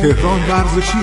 تهران ورزشی.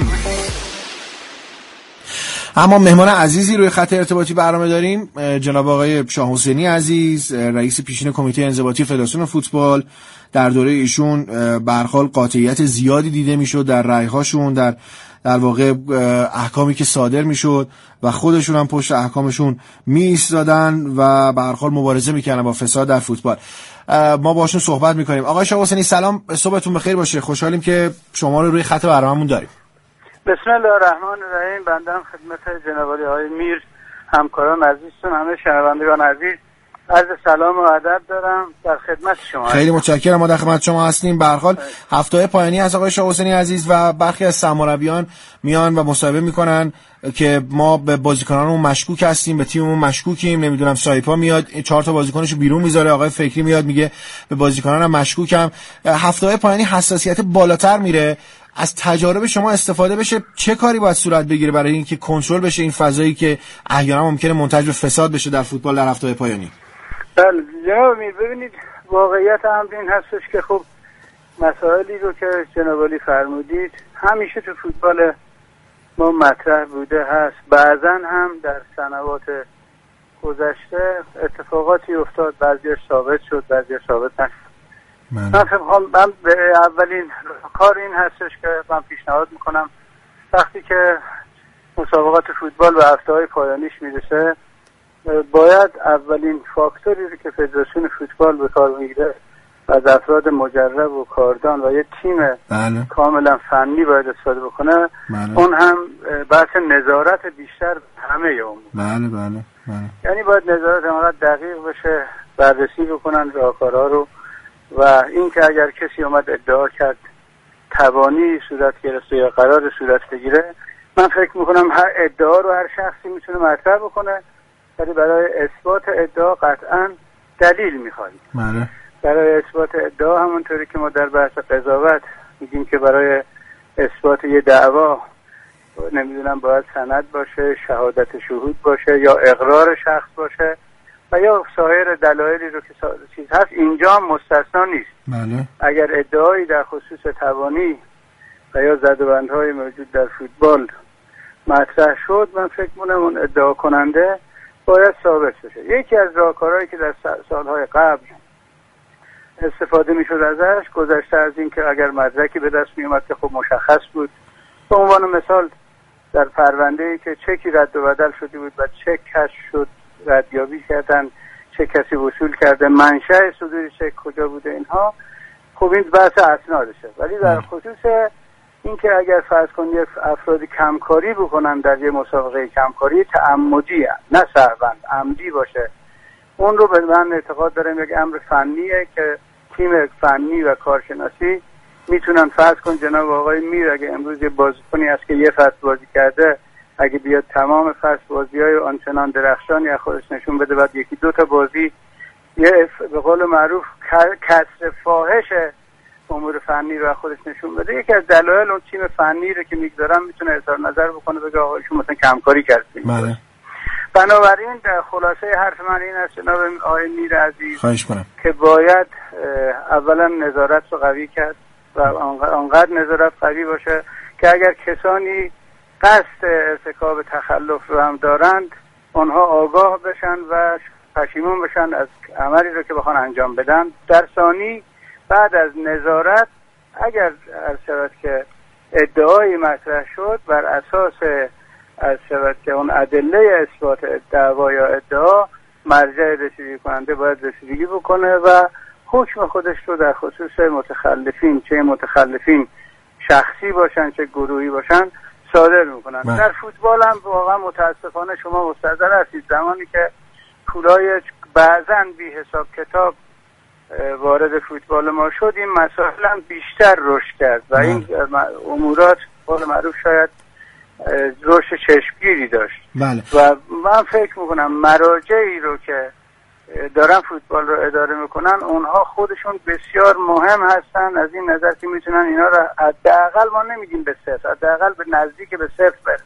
اما مهمان عزیزی روی خط ارتباطی برنامه داریم، جناب آقای شاه حسینی عزیز، رئیس پیشین کمیته انضباطی فدراسیون فوتبال. در دوره ایشون به هر حال قاطعیت زیادی دیده میشد در رأی‌هاشون، در واقع احکامی که صادر میشد و خودشون هم پشت احکامشون میایستادن و به هر حال مبارزه میکردن با فساد در فوتبال. ما باشون صحبت میکنیم. آقای شاه حسینی سلام، صبحتون بخیر باشه. خوشحالیم که شما رو روی خط برنامه‌مون داریم. بسم الله الرحمن الرحیم. بنده هم خدمت جناب آقای میر، همکاران عزیزتون، همه شنوندگان عزیز عرض سلام و ادب دارم، در خدمت شما. خیلی متشکرم، ما در خدمت شما هستیم. به هر حال هفته پایانی از آقای شاه حسینی عزیز و برخی از سرمربیان میان و مصاحبه میکنن که ما به بازیکنانمون مشکوک هستیم، به تیممون مشکوکیم. نمیدونم سایپا میاد 4 تا بازیکنشو بیرون میذاره، آقای فکری میاد میگه به بازیکنانم مشکوکم. هفته پایانی حساسیت بالاتر میره. از تجارب شما استفاده بشه، چه کاری باید صورت بگیره برای اینکه کنترل بشه این فضایی که احیانا ممکنه منتج به فساد بشه در فوتبال در هفته پایانی؟ بله جناب میر، ببینید واقعیت امر این هستش که خب مسائلی رو که جناب علی فرمودید همیشه تو فوتبال ما مطرح بوده هست. بعضن هم در سنوات گذشته اتفاقاتی افتاد، بعضیش ثابت شد، بعضیش ثابت نشد. من به اولین کار این هستش که من پیشنهاد میکنم وقتی که مسابقات فوتبال به هفته‌های پایانیش میرسه، باید اولین فاکتوری رو که فدراسیون فوتبال به کار میگیره از افراد مجرب و کاردان و یه تیم کاملا فنی باید استفاده بکنه. اون هم بحث نظارت بیشتر همه امور. یعنی باید نظارت انقدر دقیق بشه، بررسی بکنن راهکارها رو، و این که اگر کسی اومد ادعا کرد توانی صورت گرفته یا قرار صورت بگیره، من فکر میکنم هر ادعا رو هر شخصی میتونه مطرح بکنه، ولی برای اثبات ادعا قطعا دلیل میخواهیم. برای اثبات ادعا همونطوری که ما در بحث قضاوت میگیم که برای اثبات یه دعوا نمیدونم باید سند باشه، شهادت شهود باشه یا اقرار شخص باشه و یا سایر دلایلی رو که چیز هست، اینجا هم مستثنا نیست. اگر ادعایی در خصوص توانی و یا زدوبندهای موجود در فوتبال مطرح شد، من فکر می‌کنم اون ادعا کننده باید ثابت بشه. یکی از راهکارهایی که در سالهای قبل استفاده میشد ازش، گذشته از این که اگر مدرکی به دست میومد که خب مشخص بود، به عنوان مثال در پرونده‌ای که چکی رد و بدل شده بود و چک کشف شد، ردیابی کردن چه کسی وصول کرده، منشأ صدور چک کجا بوده، اینها خب این بحث اسنادشه. ولی در خصوص اینکه اگر فرض کنید افرادی کمکاری بکنن در یه مسابقه، کمکاری تعمدی نه سهوا عمدی باشه، اون رو به من اعتقاد دارم یک امر فنیه که تیم فنی و کارشناسی میتونن فرض کن جناب آقای میر اگه امروز یه بازیکنی هست که یه فصل بازی کرده، اگه بیاد تمام فصل بازی‌های آنچنان درخشانی از خودش نشون بده، بعد یکی دو تا بازی یه به قول معروف کسر فاحش امور فنی رو از خودش نشون بده، یکی از دلایل اون تیم فنی رو که میگذارم میتونه اظهار نظر بکنه، بگه آقا ایشون مثلا کمکاری کرده. بنابراین در خلاصه حرف من این است جناب آقای میر عزیز که باید اولا نظارت رو قوی کرد و آنقدر نظارت قوی باشه که اگر کسانی قصد ارتکاب تخلف رو هم دارند، آنها آگاه بشن و پشیمون بشن از عملی رو که بخوان انجام بدن. در ثانی بعد از نظارت اگر از شود که ادعای مطرح شد، بر اساس از شود که اون ادله اثبات دعوا یا ادعا، مرجع رسیدگی کننده باید رسیدگی بکنه و حکم خودش رو در خصوص متخلفین، چه متخلفین شخصی باشن چه گروهی باشن، صادر میکنن. در فوتبال هم واقعا متاسفانه شما مستحضر هستید زمانی که پولای بعضا بی حساب کتاب وارد فوتبال ما شد، این مسائل هم بیشتر رشد کرد و این امورات قول معروف شاید رشد چشمگیری داشت. و من فکر میکنم مراجعی رو که دارن فوتبال رو اداره میکنن، اونها خودشون بسیار مهم هستن از این نظر که میتونن اینا رو حداقل، ما نمیگیم به صفر، حداقل به نزدیک به صفر برسانن.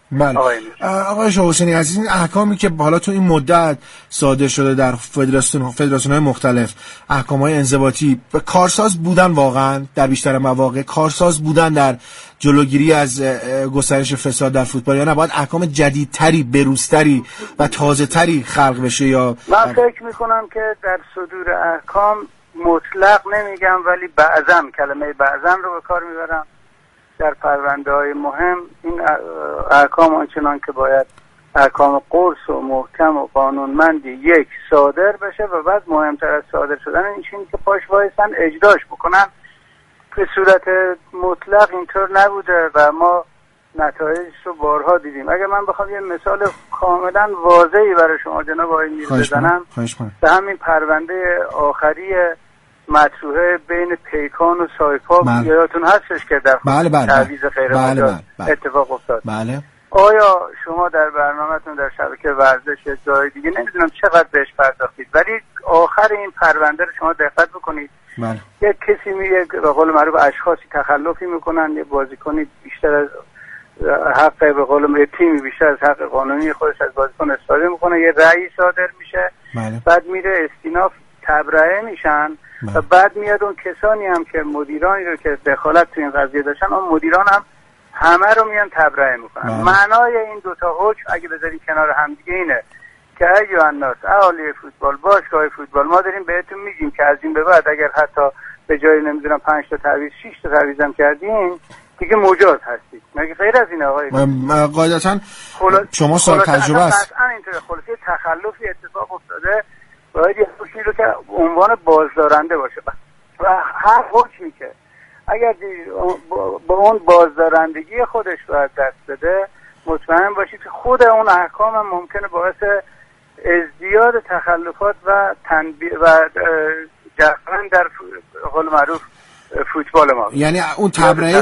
بله. آقای شاه حسینی عزیز، این احکامی که حالا تو این مدت صادر شده در فدراسیون‌های مختلف، احکام‌های انضباطی، کارساز بودن واقعا در بیشتر مواقع؟ کارساز بودن در جلوگیری از گسترش فساد در فوتبال، یا نه باید احکام جدیدتری، بروزتری و تازه‌تری خلق بشه؟ یا من فکر می‌کنم که در صدور احکام مطلق نمیگم، ولی بعضن، کلمه بعضن رو به کار میبرم در پرونده‌های مهم. این احکام آنچنان که باید احکام قرص و محکم و قانونمندی یک صادر بشه و بعد مهمتر از صادر شدن این که پاش وایسن اجراش بکنن. به صورت مطلق اینطور نبوده و ما نتایجش رو بارها دیدیم. اگر من بخوام یه مثال کاملا واضحی برای شما جناب آقای میر بزنم، به همین پرونده آخری مطروحه بین پیکان و سایپا، یادتون هستش که در تعویض غیر مجاز اتفاق افتاد. بله. آیا شما در برنامه‌تون در شبکه ورزش جای دیگه نمیدونم چقدر بهش پرداختید، ولی آخر این پرونده رو شما دقت بکنید. بله. یک کسی به قول معروف اشخاصی تخلفی میکنن، یه بازیکنی بیشتر از حق، به قول تیمی بیشتر از حق قانونی خودش از بازیکن استفاده میکنه، یه رأی صادر میشه. بله. بعد میره استیناف، تبرئه میشن. و بعد میاد اون کسانی هم که مدیرانی رو که دخالت تو این قضیه داشتن، اون مدیران هم همه رو میان تبرئه میکنن. معنای این دوتا حکم اگه بذاریم کنار هم دیگه اینه که ایها الناس، اهالی فوتبال، باشگاه فوتبال، ما داریم بهتون میگیم که از این به بعد اگر حتی به جای نمیدونم 5 تا تعویض 6 تا تعویض هم کردین دیگه مجاز هستید. مگه غیر از این آقای قاعدتاً شما صاحب تجربه است. اصلا اینطور خلاصه تخلفی اتفاق افتاده، باید یه حکمی رو که عنوان بازدارنده باشه و هر حکمی که اگر با اون بازدارندگی خودش باید دست بده، مطمئن باشید که خود اون احکام هم ممکنه باعث ازدیاد تخلفات و جرفن در قول معروف فوتبال ما. یعنی اون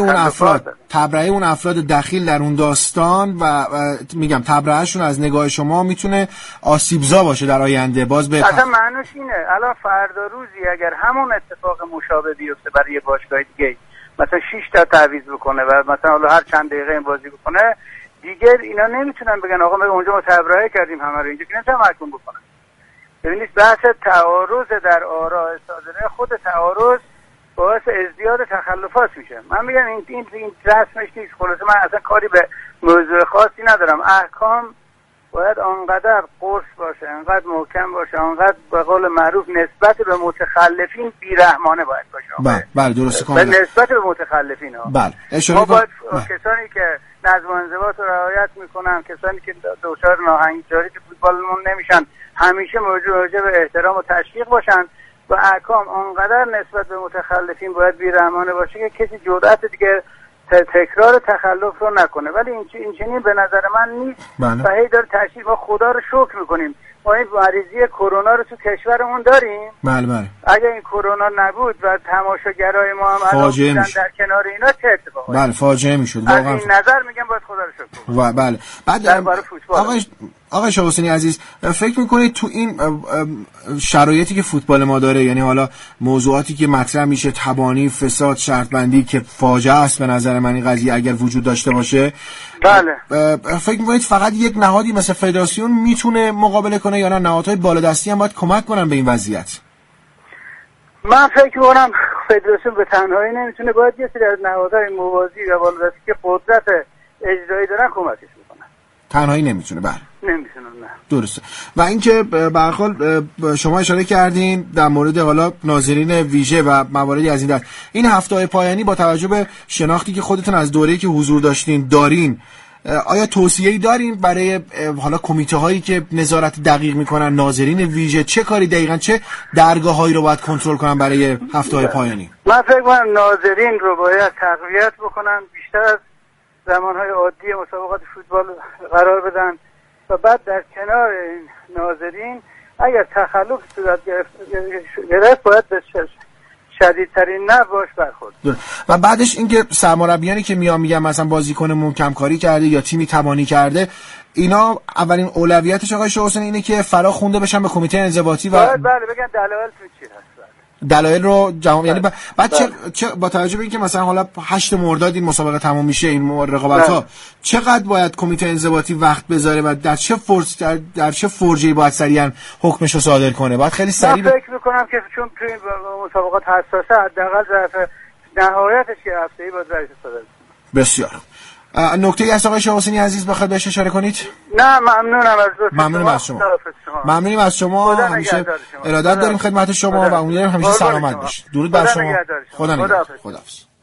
تبرئه اون افراد دخیل در اون داستان و میگم تبرئهشون از نگاه شما میتونه آسیبزا باشه در آینده. باز به اصلا معنیش اینه الان فردا روزی اگر همون اتفاق مشابه بیفته برای یه باشگاه دیگه، مثلا 6 تا تعویض بکنه و مثلا حالا هر چند دقیقه این بازی بکنه، دیگه اینا نمیتونن بگن آقا ما اونجا ما تبرئه کردیم همه رو، اینجا که نمیتونن محکوم بکنن. ببینید بحث تعارض در آراء صادره، خود تعارض باعث ازدیاد تخلفات میشه. من میگم این رسمش نیست. خلاصه من اصلا کاری به موضوع خاصی ندارم. احکام باید آنقدر قرص باشه، انقدر محکم باشه، آنقدر به قول معروف نسبت به متخلفین بیرحمانه باید باشه. بله درسته کاملا. نسبت به متخلفین ها. بله. ما باید کسانی که نظم و انضباط رو رعایت میکنن، کسانی که دچار ناهنجاری تو فوتبالمون نمیشن، همیشه موجب به احترام و تشویق باشن و احکام آنقدر نسبت به متخلفین باید بیرحمانه باشه که کسی جرأت دیگه تکرار تخلف رو نکنه. ولی این چنین به نظر من نیست. و هی داره تشریف. ما خدا رو شکر میکنیم ما این مریضی کرونا رو تو کشورمون داریم. بله. اگر این کرونا نبود و تماشاگرای ما هم الان بودن در کنار اینا، چه اتفاقی؟ بله فاجعه میشد واقعا. از این نظر میگم باید خدا رو شکر کنیم. بله. بعد آقای شاه حسینی عزیز، فکر میکنید تو این شرایطی که فوتبال ما داره، یعنی حالا موضوعاتی که مطرح میشه، تبانی، فساد، شرط بندی که فاجعه است به نظر من این قضیه اگر وجود داشته باشه، بله، فکر میکنید فقط یک نهادی مثل فدراسیون میتونه مقابله کنه یا نه نهادهای بالادستی هم باید کمک کنن به این وضعیت؟ من فکر میکنم فدراسیون به تنهایی نمیتونه، باید یه سری از نهادهای موازی و بالادستی که قدرت اجرایی دارن کمکش میکنن. تنهایی نمیتونه. بله نمیتونه. نه درسته. و اینکه به هر حال شما اشاره کردین در مورد حالا ناظرین ویژه و مواردی از این دست، این هفته‌های پایانی با توجه به شناختی که خودتون از دوره‌ای که حضور دارین، آیا توصیه‌ای دارین برای حالا کمیته هایی که نظارت دقیق میکنن، ناظرین ویژه چه کاری دقیقاً، چه درگاه‌هایی رو باید کنترل کنن برای هفته‌های پایانی؟ من فکر می‌کنم ناظرین رو باید تقویت بکنن، بیشتر از زمانهای عادی مسابقات فوتبال قرار بدن و بعد در کنار این ناظرین اگر تخلف صورت گرفت باید به شدیدترین نباش برخورد. و بعدش اینکه سرمربیانی که میگم مثلا بازیکنمون کمکاری کرده یا تیمی تبانی کرده، اینا اولین اولویتش آقای شاه حسینی اینه که فرا خونده بشن به کمیته انضباطی و بله بگن دلایل تو چی هست. دلایل رو یعنی بعد چه با توجه به اینکه مثلا حالا 8 مرداد این مسابقه تموم میشه، این رقابت‌ها چقدر باید کمیته انضباطی وقت بذاره و در چه فرجه‌ای باید سریعا حکمش رو صادر کنه؟ باید خیلی سریع فکر می‌کنم که چون توی مسابقات حساسه حداقل ظرف نهایتش یه هفته‌ای باید رئیس صادر. بسیار نکته‌ای از آقای شاه حسینی عزیز بخواید بهش اشاره کنید؟ نه ممنونم از ممنونیم از شما. ممنونیم از شما. همیشه ارادت داریم خدمت شما و امیدواریم همیشه سلامت باشید. درود بر شما. خدا نگهدار. خداحافظ.